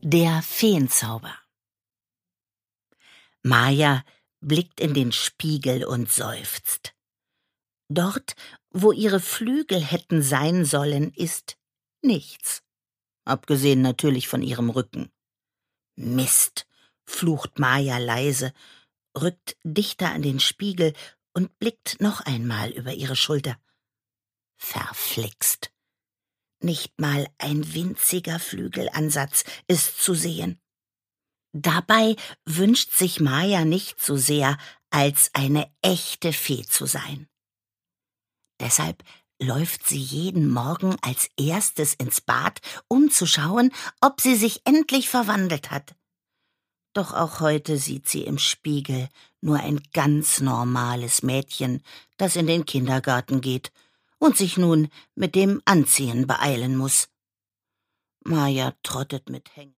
Der Feenzauber. Maja blickt in den Spiegel und seufzt. Dort, wo ihre Flügel hätten sein sollen, ist nichts. Abgesehen natürlich von ihrem Rücken. Mist, flucht Maja leise, rückt dichter an den Spiegel und blickt noch einmal über ihre Schulter. Verflixt. Nicht mal ein winziger Flügelansatz ist zu sehen. Dabei wünscht sich Maja nicht so sehr, als eine echte Fee zu sein. Deshalb läuft sie jeden Morgen als erstes ins Bad, um zu schauen, ob sie sich endlich verwandelt hat. Doch auch heute sieht sie im Spiegel nur ein ganz normales Mädchen, das in den Kindergarten geht und sich nun mit dem Anziehen beeilen muss. Maja trottet mit